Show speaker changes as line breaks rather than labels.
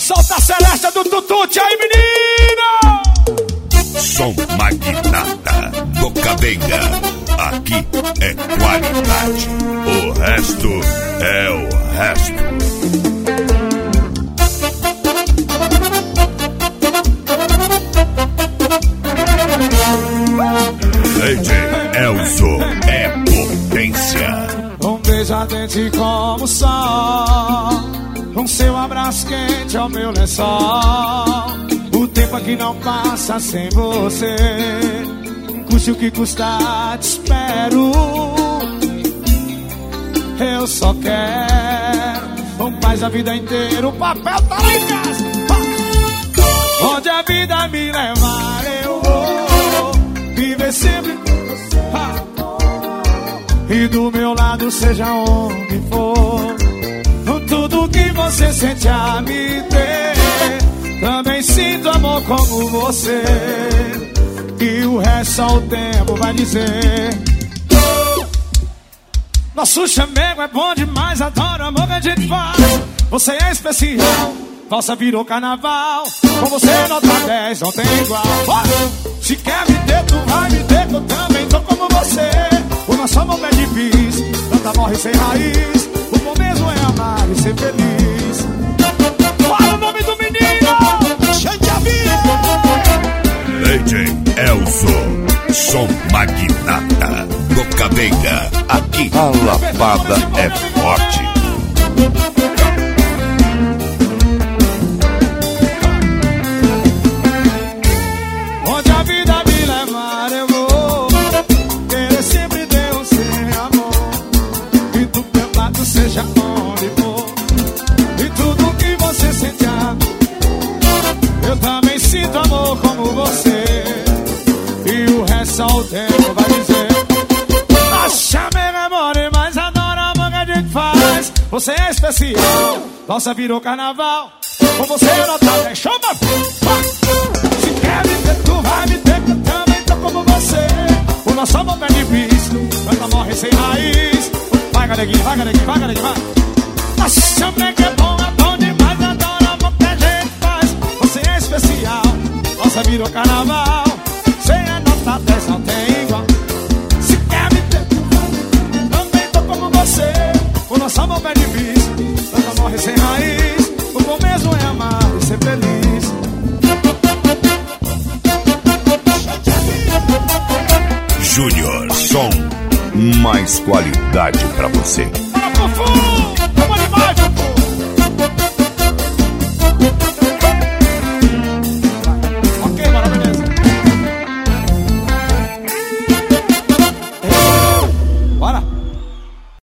Solta a Celeste do Tutute aí, menina!
Som Magnata do Cabenga. Aqui é qualidade. O resto é o resto. DJ Elzo é potência.
Um beijo ardente como o sol, com seu abraço quente ao meu lençol. O tempo aqui não passa sem você, custe o que custar, te espero. Eu só quero um paz a vida inteira. O papel tá lá em casa. Onde a vida me levar eu vou viver sempre com você. E do meu lado seja onde for, tudo que você sente a me ter, também sinto amor como você. E o resto só o tempo vai dizer. Nosso chamego é bom demais, adoro o amor que a gente faz. Você é especial, nossa virou carnaval. Com você nota 10, não tem igual. Se quer me ter, tu vai me ter, eu também tô como você. O nosso amor é difícil, tanta morre sem raiz. O bom mesmo é amar e ser feliz. Fala o nome do menino! Gente, a vida!
DJ Elzo, som Magnata do Cabenga. Aqui a lapada é forte.
Onde a vida me levar eu vou querer sempre Deus ser amor. E do teu lado seja onde for, e tudo que você sente eu também sinto amor como você. E o resto só o tempo vai dizer. Nossa, meu amor, mas adoro o amor que a gente faz. Você é especial, nossa virou carnaval. Com você eu não tá bem, chama. Se quer me ter, tu vai me ter, que eu também tô como você. O nosso amor é difícil, quando morre sem raiz. Vai, galeguinho, vai, galeguinho, vai, galeguinho, vai. Nossa, meu que é bom demais, adoro o amor que a gente faz. Você é especial, nossa virou carnaval. Sem a nota 10 não tem igual. Se quer me ter, também tô como você. O nosso amor é difícil, quando morre sem raiz. O bom mesmo é amar e ser feliz.
Júnior Som, mais qualidade pra você.